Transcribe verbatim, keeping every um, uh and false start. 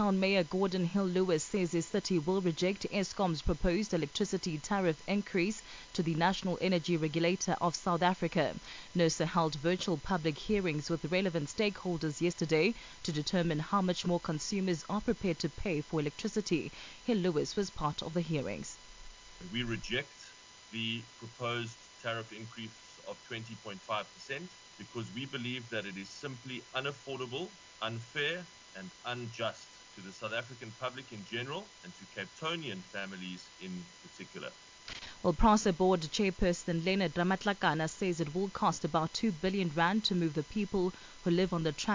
Town Mayor Gordon Hill-Lewis says his city will reject Eskom's proposed electricity tariff increase to the National Energy Regulator of South Africa. NERSA held virtual public hearings with relevant stakeholders yesterday to determine how much more consumers are prepared to pay for electricity. Hill-Lewis was part of the hearings. We reject the proposed tariff increase of twenty point five percent because we believe that it is simply unaffordable, unfair and unjust to the South African public in general and to Cape Townian families in particular. Well, PRASA Board Chairperson Leonard Ramatlakana says it will cost about two billion rand to move the people who live on the track